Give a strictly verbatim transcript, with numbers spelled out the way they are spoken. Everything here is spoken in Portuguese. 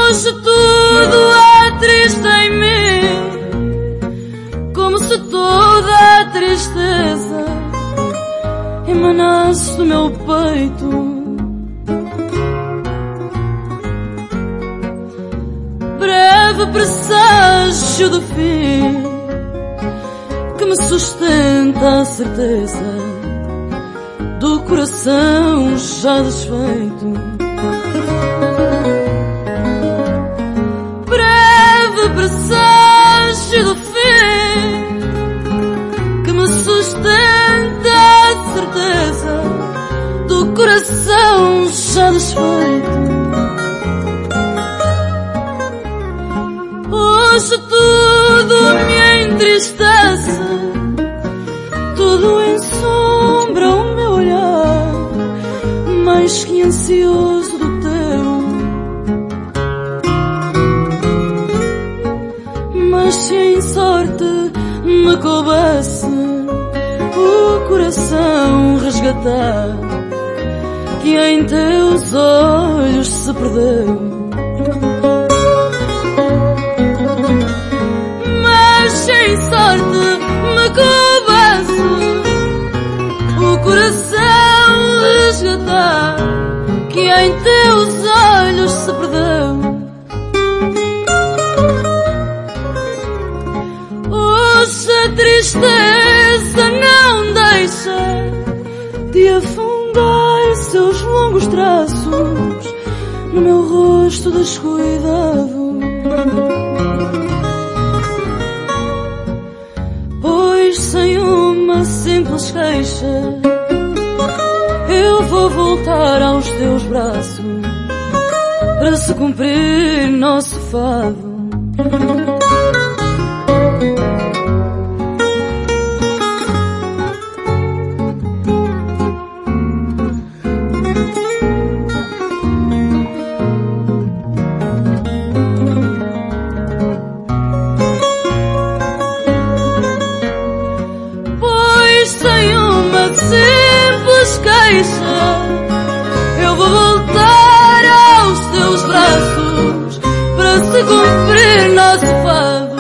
Hoje tudo é triste em mim, como se toda a tristeza emanasse do meu peito. Breve presságio do fim que me sustenta a certeza do coração já desfeito. Breve presságio do fim que me sustenta a certeza do coração já desfeito. Hoje tudo me entristece, tudo ensombra o meu olhar, mais que ansioso do teu. Mas se em sorte me coubesse o coração resgatar, que em teus olhos se perdeu. Sem sorte me coubesse o coração resgatar, que em teus olhos se perdeu. Hoje a tristeza não deixa de afundar seus longos traços no meu rosto descuidado. Sem uma simples queixa eu vou voltar aos teus braços para se cumprir nosso fado. Sem uma simples queixa eu vou voltar aos teus braços para se cumprir nosso fado.